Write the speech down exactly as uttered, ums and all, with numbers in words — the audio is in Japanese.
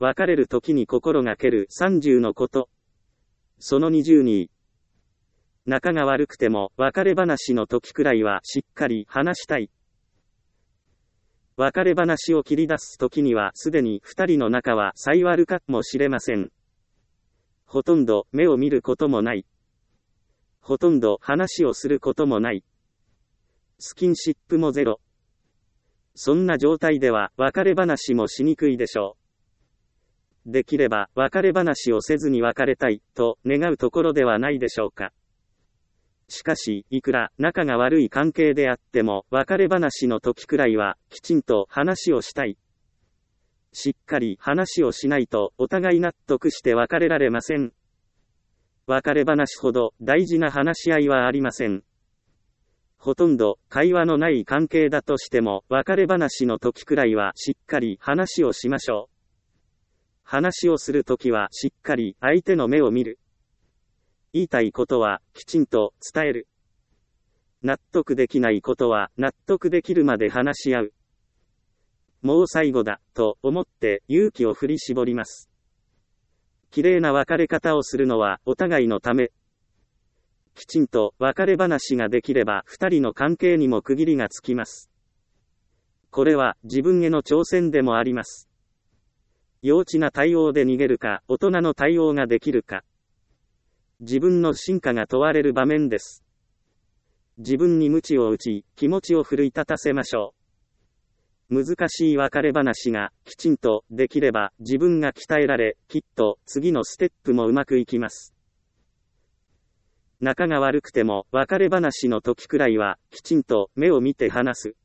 別れる時に心がけるさんじゅうのこと。そのにじゅうに。仲が悪くても別れ話の時くらいはしっかり話したい。別れ話を切り出す時にはすでに二人の仲は最悪かもしれません。ほとんど目を見ることもない。ほとんど話をすることもない。スキンシップもゼロ。そんな状態では別れ話もしにくいでしょう。できれば別れ話をせずに別れたいと願うところではないでしょうか。しかし、いくら仲が悪い関係であっても別れ話の時くらいはきちんと話をしたい。しっかり話をしないとお互い納得して別れられません。別れ話ほど大事な話し合いはありません。ほとんど会話のない関係だとしても別れ話の時くらいはしっかり話をしましょう。話をするときはしっかり相手の目を見る。言いたいことはきちんと伝える。納得できないことは納得できるまで話し合う。もう最後だと思って勇気を振り絞ります。綺麗な別れ方をするのはお互いのため。きちんと別れ話ができれば二人の関係にも区切りがつきます。これは自分への挑戦でもあります。幼稚な対応で逃げるか、大人の対応ができるか。自分の真価が問われる場面です。自分に鞭を打ち、気持ちを奮い立たせましょう。難しい別れ話がきちんとできれば自分が鍛えられ、きっと次のステップもうまくいきます。仲が悪くても別れ話の時くらいはきちんと目を見て話す。